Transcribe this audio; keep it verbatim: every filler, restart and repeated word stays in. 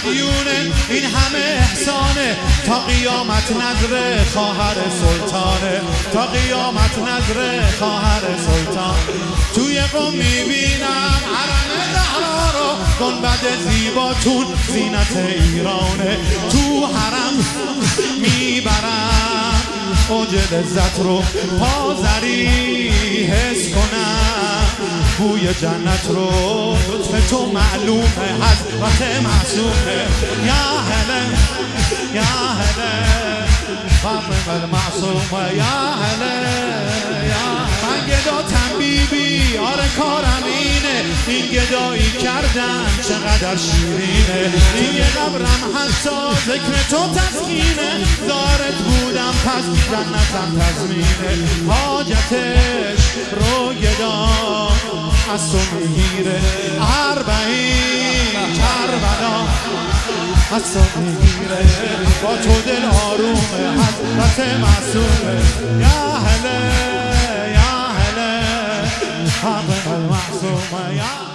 مدیونه این همه احسانه تا قیامت نظر خواهر سلطانه تا قیامت نظر خواهر سلطان توی قم میبینم حرم زهرا رو گنبد زیباتون زینت ایرانه تو حرم میبرم اوج لذت رو پازری حس کنم بوی جنت رو لطف تو معلومه حضرت معصومه یا هله یا هله فاطمه المعصومه یا هله یا من گدا تنبیبی آره کارم اینه این گدایی کردم چقدر شیرینه این قبرم حتی ذکر تو تسکینه دارت بودم پس جنتم تضمینه حاجتش رو گدا از تو میگیره اربعین کربلا از تو میگیره با تو دل آرومه حضرت معصومه یا هله یا هله فاطمه المعصومه یا